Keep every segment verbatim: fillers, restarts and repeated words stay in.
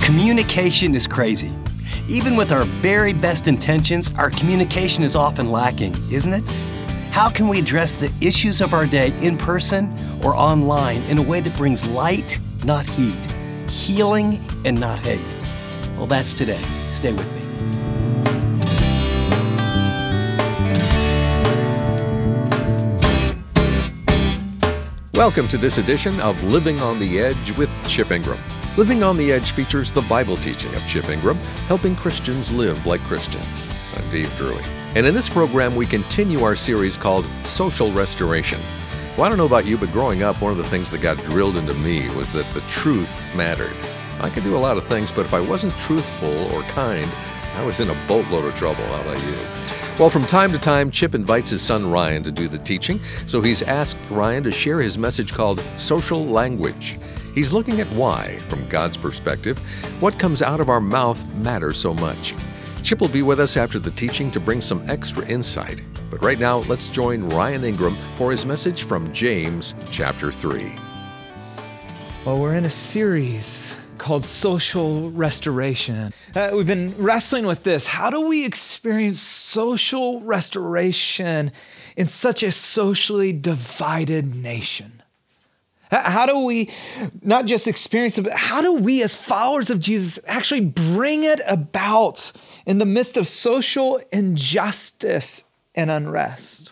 Communication is crazy. Even with our very best intentions, our communication is often lacking, isn't it? How can we address the issues of our day in person or online in a way that brings light, not heat, healing, and not hate? Well, that's today. Stay with me. Welcome to this edition of Living on the Edge with Chip Ingram. Living on the Edge features the Bible teaching of Chip Ingram, helping Christians live like Christians. I'm Dave Drury. And in this program, we continue our series called Social Restoration. Well, I don't know about you, but growing up, one of the things that got drilled into me was that the truth mattered. I could do a lot of things, but if I wasn't truthful or kind, I was in a boatload of trouble. How about you? Well, from time to time, Chip invites his son Ryan to do the teaching, so he's asked Ryan to share his message called Social Language. He's looking at why, from God's perspective, what comes out of our mouth matters so much. Chip will be with us after the teaching to bring some extra insight. But right now, let's join Ryan Ingram for his message from James chapter three. Well, we're in a series called Social Restoration. Uh, we've been wrestling with this. How do we experience social restoration in such a socially divided nation? How do we not just experience it, but how do we as followers of Jesus actually bring it about in the midst of social injustice and unrest?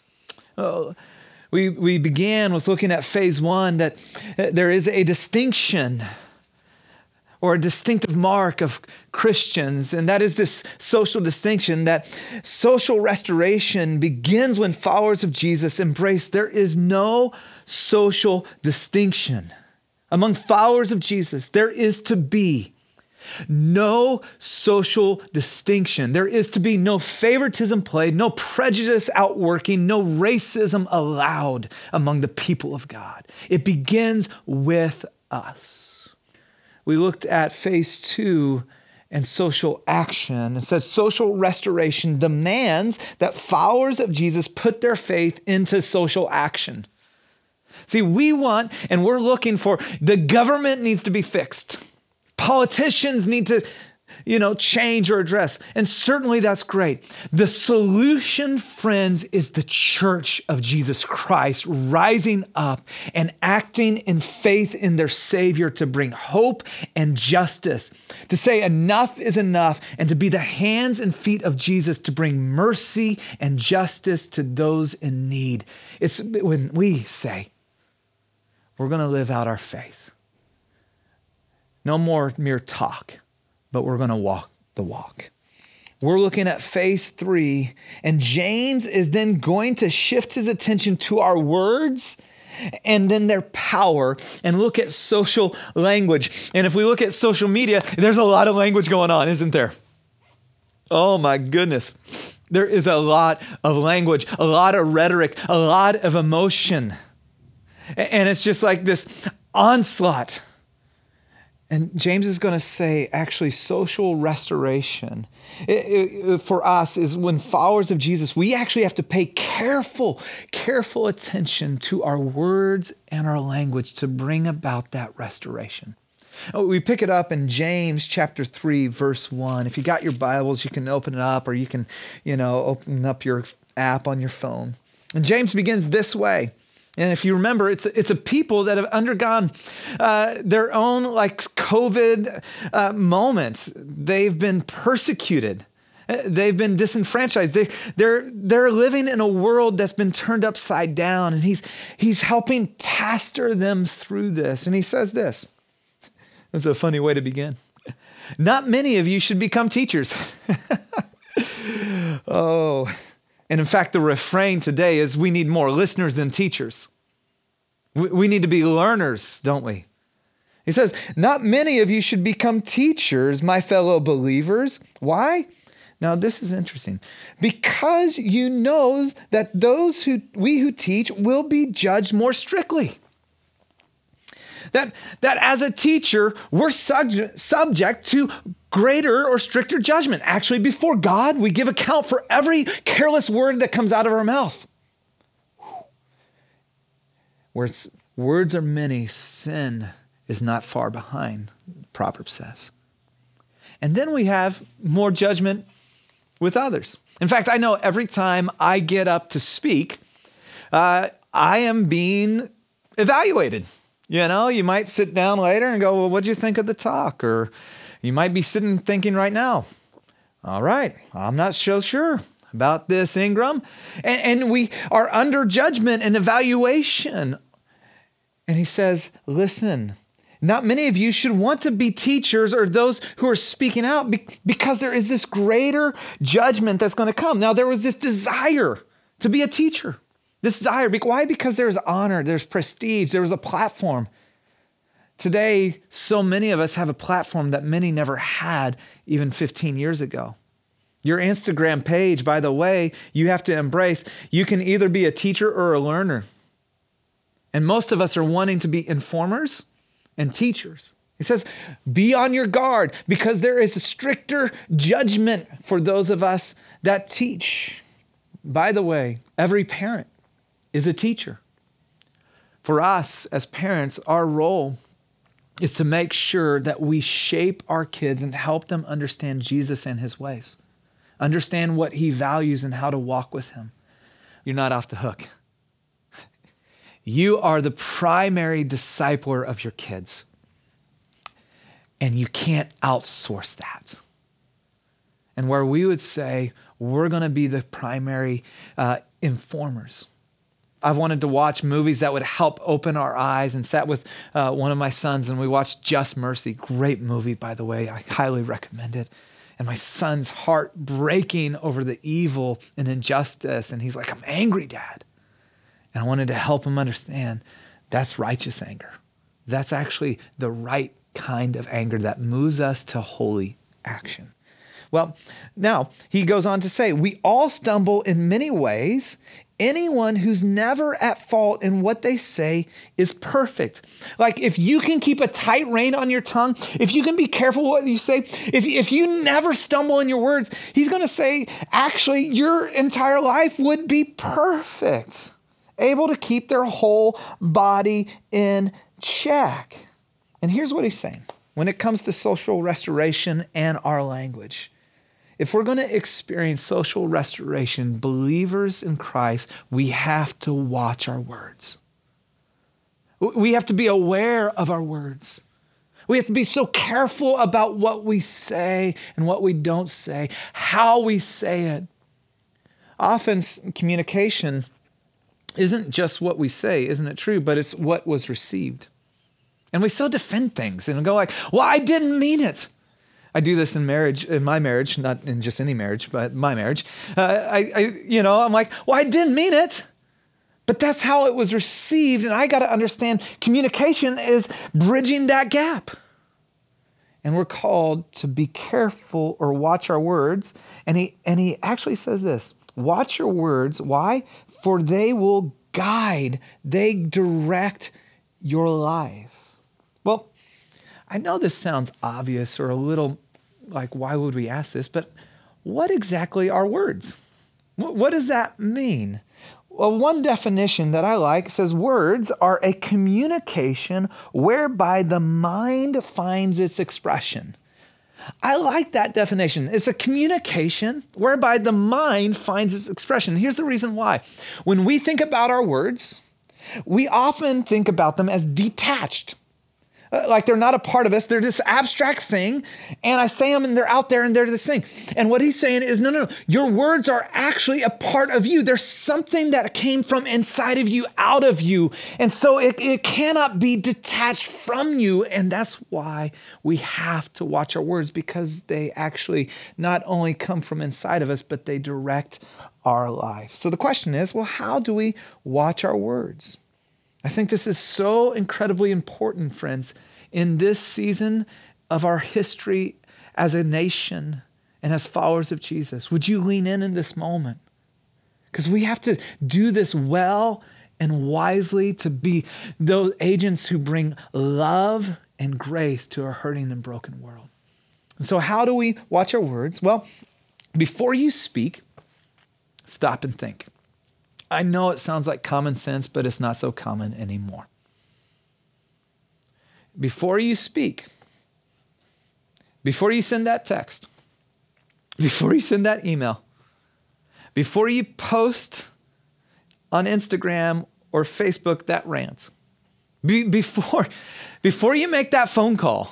Oh, we, we began with looking at phase one, that there is a distinction or a distinctive mark of Christians, and that is this social distinction, that social restoration begins when followers of Jesus embrace there is no social distinction. Among followers of Jesus, there is to be no social distinction. There is to be no favoritism played, no prejudice outworking, no racism allowed among the people of God. It begins with us. We looked at phase two and social action and said social restoration demands that followers of Jesus put their faith into social action. See, we want and we're looking for the government needs to be fixed. Politicians need to, you know, change or address. And certainly that's great. The solution, friends, is the church of Jesus Christ rising up and acting in faith in their Savior to bring hope and justice, to say enough is enough, and to be the hands and feet of Jesus to bring mercy and justice to those in need. It's when we say, we're going to live out our faith. No more mere talk, but we're going to walk the walk. We're looking at phase three, and James is then going to shift his attention to our words and then their power and look at social language. And if we look at social media, there's a lot of language going on, isn't there? Oh my goodness. There is a lot of language, a lot of rhetoric, a lot of emotion. And it's just like this onslaught. And James is going to say, actually, social restoration it, it, for us is when followers of Jesus, we actually have to pay careful, careful attention to our words and our language to bring about that restoration. We pick it up in James chapter three, verse one. If you got your Bibles, you can open it up, or you can, you know, open up your app on your phone. And James begins this way. And if you remember, it's it's a people that have undergone uh, their own like COVID uh, moments. They've been persecuted. They've been disenfranchised. They they're they're living in a world that's been turned upside down. And he's he's helping pastor them through this. And he says this. That's a funny way to begin. Not many of you should become teachers. oh. And in fact, the refrain today is we need more listeners than teachers. We, we need to be learners, don't we? He says, not many of you should become teachers, my fellow believers. Why? Now, this is interesting. Because you know that those who we who teach will be judged more strictly. That, that as a teacher, we're subject, subject to greater or stricter judgment. Actually, before God, we give account for every careless word that comes out of our mouth. Where it's, words are many, sin is not far behind, Proverbs says. And then we have more judgment with others. In fact, I know every time I get up to speak, uh, I am being evaluated. You know, you might sit down later and go, well, what'd you think of the talk? Or you might be sitting thinking right now, all right, I'm not so sure about this, Ingram. And, and we are under judgment and evaluation. And he says, listen, not many of you should want to be teachers or those who are speaking out because there is this greater judgment that's going to come. Now, there was this desire to be a teacher. This desire. Why? Because there's honor, there's prestige, there was a platform. Today, so many of us have a platform that many never had even fifteen years ago. Your Instagram page, by the way, you have to embrace. You can either be a teacher or a learner. And most of us are wanting to be informers and teachers. He says, be on your guard because there is a stricter judgment for those of us that teach. By the way, every parent is a teacher. For us as parents, our role is to make sure that we shape our kids and help them understand Jesus and his ways. Understand what he values and how to walk with him. You're not off the hook. You are the primary discipler of your kids. And you can't outsource that. And where we would say, we're going to be the primary uh, informers. I've wanted to watch movies that would help open our eyes and sat with uh, one of my sons and we watched Just Mercy. Great movie, by the way. I highly recommend it. And my son's heart breaking over the evil and injustice. And he's like, I'm angry, Dad. And I wanted to help him understand that's righteous anger. That's actually the right kind of anger that moves us to holy action. Well, now he goes on to say, we all stumble in many ways. Anyone who's never at fault in what they say is perfect. Like if you can keep a tight rein on your tongue, if you can be careful what you say, if, if you never stumble in your words, he's going to say, actually, your entire life would be perfect, able to keep their whole body in check. And here's what he's saying. When it comes to social restoration and our language, if we're going to experience social restoration, believers in Christ, we have to watch our words. We have to be aware of our words. We have to be so careful about what we say and what we don't say, how we say it. Often communication isn't just what we say, isn't it true? But it's what was received. And we so defend things and go like, well, I didn't mean it. I do this in marriage, in my marriage, not in just any marriage, but my marriage. Uh, I, I, you know, I'm like, well, I didn't mean it, but that's how it was received. And I got to understand communication is bridging that gap. And we're called to be careful or watch our words. And he, and he actually says this, watch your words. Why? For they will guide, they direct your life. Well, I know this sounds obvious or a little like, why would we ask this? But what exactly are words? What does that mean? Well, one definition that I like says words are a communication whereby the mind finds its expression. I like that definition. It's a communication whereby the mind finds its expression. Here's the reason why. When we think about our words, we often think about them as detached. Like they're not a part of us. They're this abstract thing. And I say them and they're out there and they're this thing. And what he's saying is, no, no, no. Your words are actually a part of you. There's something that came from inside of you, out of you. And so it, it cannot be detached from you. And that's why we have to watch our words, because they actually not only come from inside of us, but they direct our life. So the question is, well, how do we watch our words? I think this is so incredibly important, friends, in this season of our history as a nation and as followers of Jesus. Would you lean in in this moment? Because we have to do this well and wisely to be those agents who bring love and grace to a hurting and broken world. And so how do we watch our words? Well, before you speak, stop and think. I know it sounds like common sense, but it's not so common anymore. Before you speak, before you send that text, before you send that email, before you post on Instagram or Facebook that rant, be, before, before you make that phone call,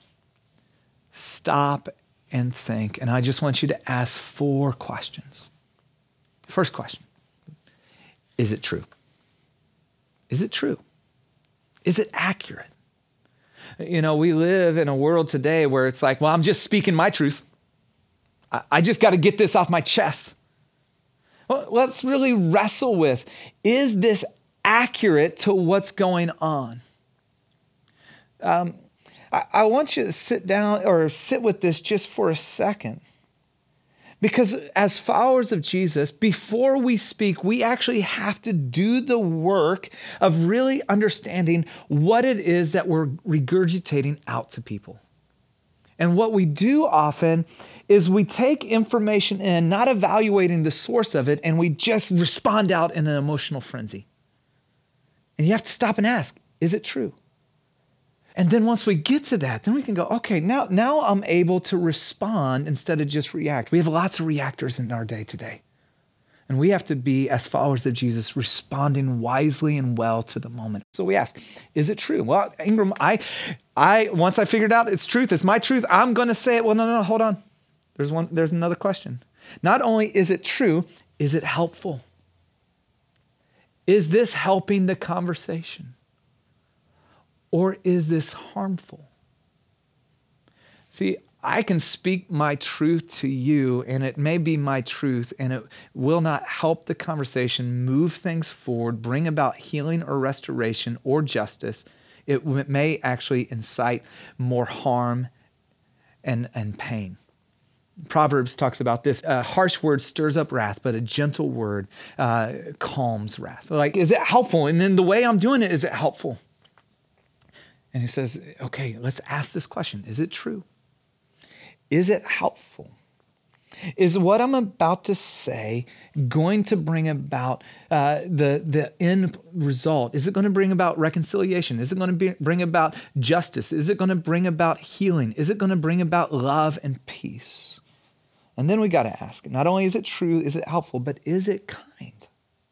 stop and think. And I just want you to ask four questions. First question, is it true? Is it true? Is it accurate? You know, we live in a world today where it's like, well, I'm just speaking my truth. I, I just got to get this off my chest. Well, let's really wrestle with, is this accurate to what's going on? Um, I, I want you to sit down or sit with this just for a second. Because as followers of Jesus, before we speak, we actually have to do the work of really understanding what it is that we're regurgitating out to people. And what we do often is we take information in, not evaluating the source of it, and we just respond out in an emotional frenzy. And you have to stop and ask, is it true? And then once we get to that, then we can go, okay, now, now I'm able to respond instead of just react. We have lots of reactors in our day today. And we have to be, as followers of Jesus, responding wisely and well to the moment. So we ask, is it true? Well, Ingram, I, I once I figured out it's truth, it's my truth, I'm going to say it. Well, no, no, no, hold on. There's one. There's another question. Not only is it true, is it helpful? Is this helping the conversation? Or is this harmful? See, I can speak my truth to you, and it may be my truth, and it will not help the conversation, move things forward, bring about healing or restoration or justice. It may actually incite more harm and, and pain. Proverbs talks about this. A harsh word stirs up wrath, but a gentle word uh, calms wrath. Like, is it helpful? And then the way I'm doing it, is it helpful? And he says, okay, let's ask this question. Is it true? Is it helpful? Is what I'm about to say going to bring about uh, the, the end result? Is it going to bring about reconciliation? Is it going to be, bring about justice? Is it going to bring about healing? Is it going to bring about love and peace? And then we got to ask, not only is it true, is it helpful, but is it kind?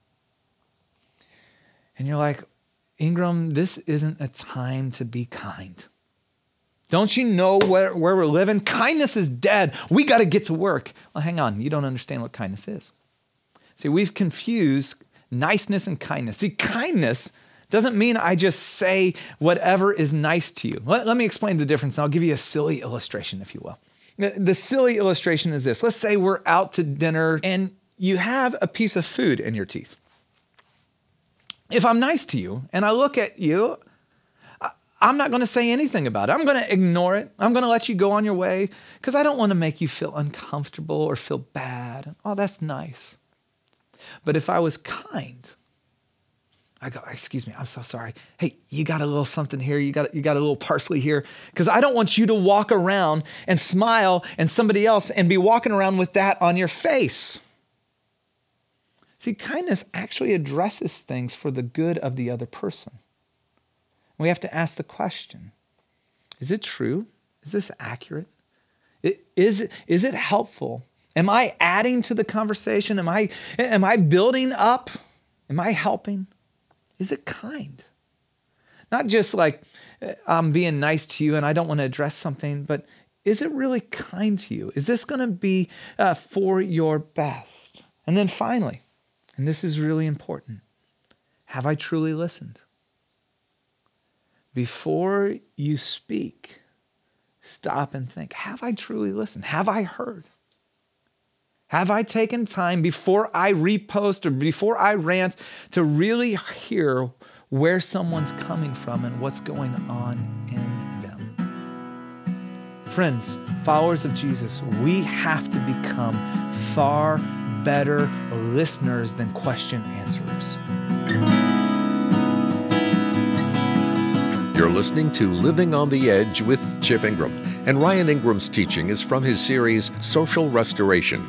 And you're like, Ingram, this isn't a time to be kind. Don't you know where, where we're living? Kindness is dead. We got to get to work. Well, hang on. You don't understand what kindness is. See, we've confused niceness and kindness. See, kindness doesn't mean I just say whatever is nice to you. Let, let me explain the difference, and I'll give you a silly illustration, if you will. The, the silly illustration is this. Let's say we're out to dinner, and you have a piece of food in your teeth. If I'm nice to you and I look at you, I'm not going to say anything about it. I'm going to ignore it. I'm going to let you go on your way because I don't want to make you feel uncomfortable or feel bad. Oh, that's nice. But if I was kind, I go, excuse me, I'm so sorry. Hey, you got a little something here. You got, you got a little parsley here because I don't want you to walk around and smile and somebody else and be walking around with that on your face. See, kindness actually addresses things for the good of the other person. We have to ask the question, is it true? Is this accurate? Is, is it helpful? Am I adding to the conversation? Am I, am I building up? Am I helping? Is it kind? Not just like I'm being nice to you and I don't want to address something, but is it really kind to you? Is this going to be uh, for your best? And then finally, and this is really important, have I truly listened? Before you speak, stop and think, have I truly listened? Have I heard? Have I taken time before I repost or before I rant to really hear where someone's coming from and what's going on in them? Friends, followers of Jesus, we have to become far better listeners than question answerers. You're listening to Living on the Edge with Chip Ingram, and Ryan Ingram's teaching is from his series, Social Restoration.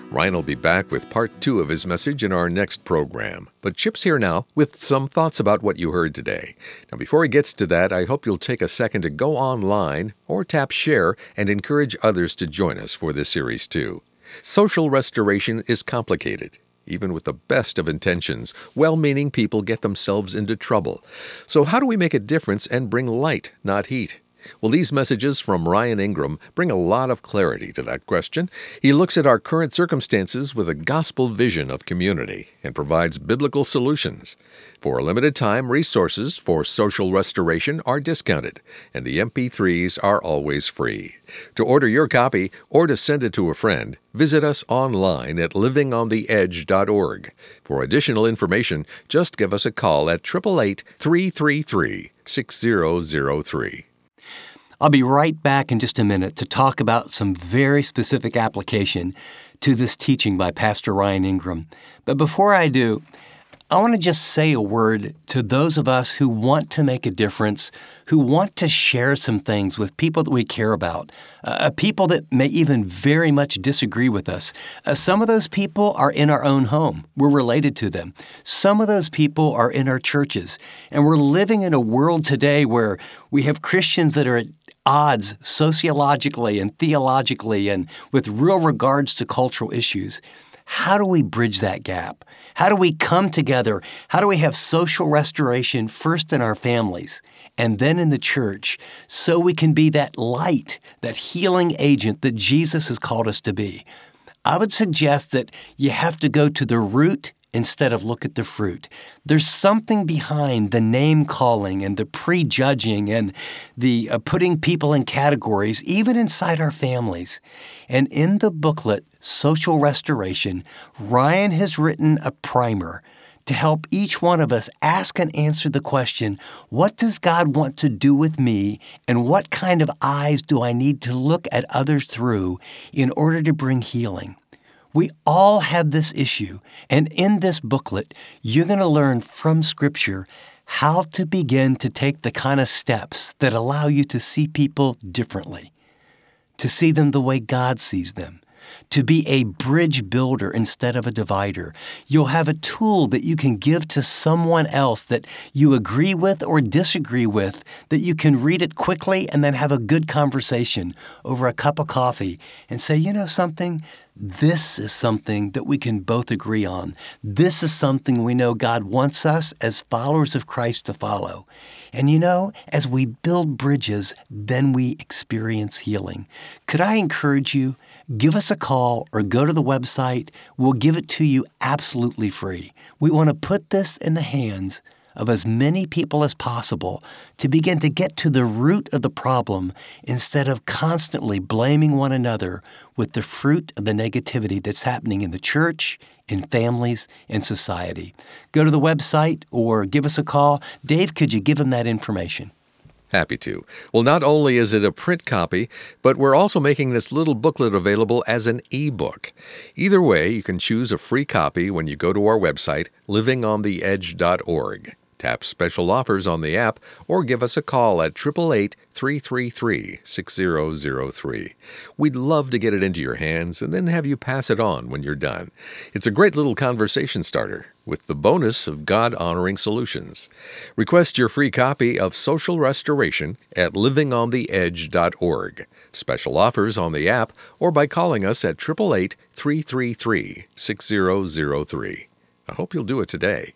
Ryan will be back with part two of his message in our next program. But Chip's here now with some thoughts about what you heard today. Now, before he gets to that, I hope you'll take a second to go online or tap share and encourage others to join us for this series too. Social restoration is complicated. Even with the best of intentions, well-meaning people get themselves into trouble. So how do we make a difference and bring light, not heat? Well, these messages from Ryan Ingram bring a lot of clarity to that question. He looks at our current circumstances with a gospel vision of community and provides biblical solutions. For a limited time, resources for social restoration are discounted, and the M P threes are always free. To order your copy or to send it to a friend, visit us online at living on the edge dot org. For additional information, just give us a call at eight eight eight, three three three, six zero zero three. I'll be right back in just a minute to talk about some very specific application to this teaching by Pastor Ryan Ingram. But before I do, I want to just say a word to those of us who want to make a difference, who want to share some things with people that we care about, uh, people that may even very much disagree with us. Uh, some of those people are in our own home. We're related to them. Some of those people are in our churches. And we're living in a world today where we have Christians that are at odds sociologically and theologically and with real regards to cultural issues. How do we bridge that gap? How do we come together? How do we have social restoration first in our families and then in the church so we can be that light, that healing agent that Jesus has called us to be? I would suggest that you have to go to the root instead of look at the fruit. There's something behind the name calling and the prejudging and the uh, putting people in categories, even inside our families. And in the booklet, Social Restoration, Ryan has written a primer to help each one of us ask and answer the question, what does God want to do with me, and what kind of eyes do I need to look at others through in order to bring healing? We all have this issue, and in this booklet, you're going to learn from Scripture how to begin to take the kind of steps that allow you to see people differently, to see them the way God sees them, to be a bridge builder instead of a divider. You'll have a tool that you can give to someone else that you agree with or disagree with, that you can read it quickly and then have a good conversation over a cup of coffee and say, you know something? This is something that we can both agree on. This is something we know God wants us as followers of Christ to follow. And you know, as we build bridges, then we experience healing. Could I encourage you? Give us a call or go to the website. We'll give it to you absolutely free. We want to put this in the hands of as many people as possible to begin to get to the root of the problem instead of constantly blaming one another with the fruit of the negativity that's happening in the church, in families, in society. Go to the website or give us a call. Dave, could you give them that information? Happy to. Well, not only is it a print copy, but we're also making this little booklet available as an e-book. Either way, you can choose a free copy when you go to our website, living on the edge dot org. Tap Special Offers on the app or give us a call at eight eight eight, three three three, six zero zero three. We'd love to get it into your hands and then have you pass it on when you're done. It's a great little conversation starter with the bonus of God-honoring solutions. Request your free copy of Social Restoration at living on the edge dot org. Special Offers on the app or by calling us at eight eight eight, three three three, six zero zero three. I hope you'll do it today.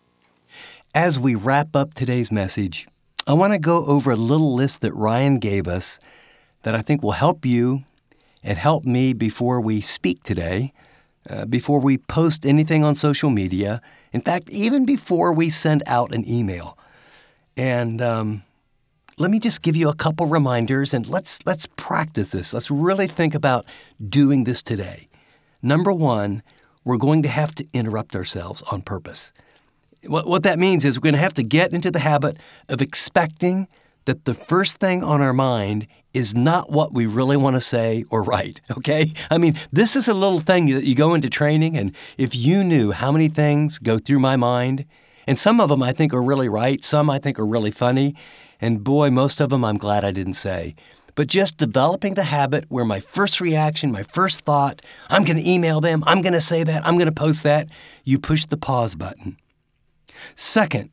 As we wrap up today's message, I want to go over a little list that Ryan gave us that I think will help you and help me before we speak today, uh, before we post anything on social media, in fact, even before we send out an email. And um, let me just give you a couple reminders, and let's let's practice this. Let's really think about doing this today. Number one, we're going to have to interrupt ourselves on purpose. What, what that means is we're going to have to get into the habit of expecting that the first thing on our mind is not what we really want to say or write, okay? I mean, this is a little thing that you go into training, and if you knew how many things go through my mind, and some of them I think are really right, some I think are really funny, and boy, most of them I'm glad I didn't say. but just developing the habit where my first reaction, my first thought, I'm going to email them, I'm going to say that, I'm going to post that, you push the pause button. Second,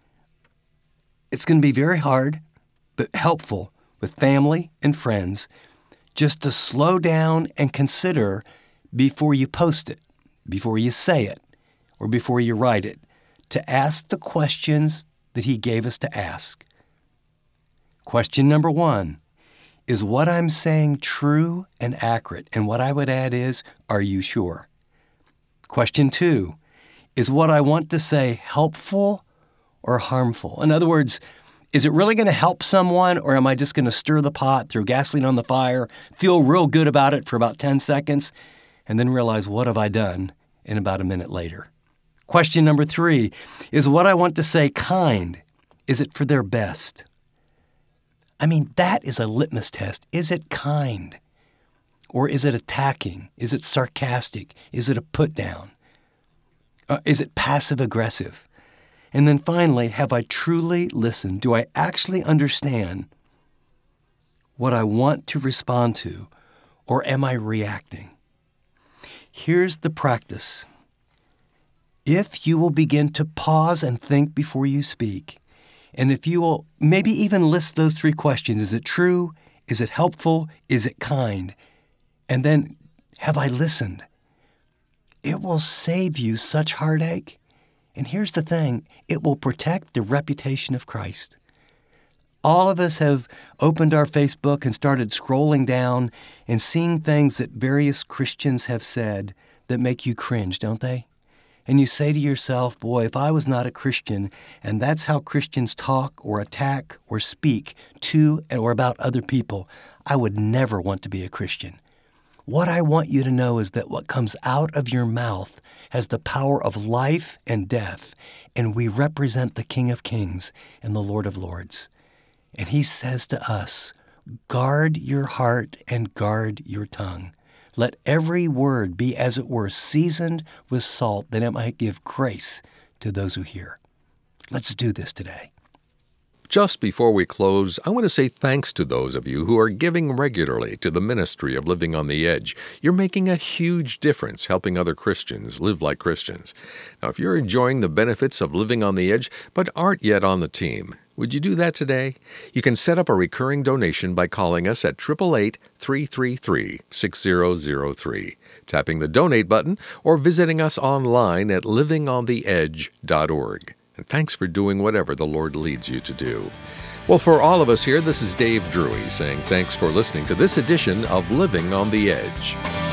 it's going to be very hard, but helpful with family and friends just to slow down and consider before you post it, before you say it, or before you write it, to ask the questions that he gave us to ask. Question number one, is what I'm saying true and accurate? And what I would add is, are you sure? Question two, is what I want to say helpful or harmful? In other words, is it really going to help someone, or am I just going to stir the pot, throw gasoline on the fire, feel real good about it for about ten seconds, and then realize, what have I done, in about a minute later? Question number three, is what I want to say kind? Is it for their best? I mean, that is a litmus test. Is it kind? Or is it attacking? Is it sarcastic? Is it a put down? Uh, is it passive aggressive? And then finally, have I truly listened? Do I actually understand what I want to respond to, or am I reacting? Here's the practice. If you will begin to pause and think before you speak, and if you will maybe even list those three questions, is it true? Is it helpful? Is it kind? And then, have I listened? It will save you such heartache. And here's the thing, it will protect the reputation of Christ. All of us have opened our Facebook and started scrolling down and seeing things that various Christians have said that make you cringe, don't they? And you say to yourself, boy, if I was not a Christian, and that's how Christians talk or attack or speak to or about other people, I would never want to be a Christian. What I want you to know is that what comes out of your mouth has the power of life and death, and we represent the King of Kings and the Lord of Lords. And he says to us, guard your heart and guard your tongue. Let every word be, as it were, seasoned with salt, that it might give grace to those who hear. Let's do this today. Just before we close, I want to say thanks to those of you who are giving regularly to the ministry of Living on the Edge. You're making a huge difference helping other Christians live like Christians. Now, if you're enjoying the benefits of Living on the Edge but aren't yet on the team, would you do that today? You can set up a recurring donation by calling us at eight eight eight, three three three, six zero zero three, tapping the donate button, or visiting us online at living on the edge dot org. And thanks for doing whatever the Lord leads you to do. Well, for all of us here, this is Dave Drury saying thanks for listening to this edition of Living on the Edge.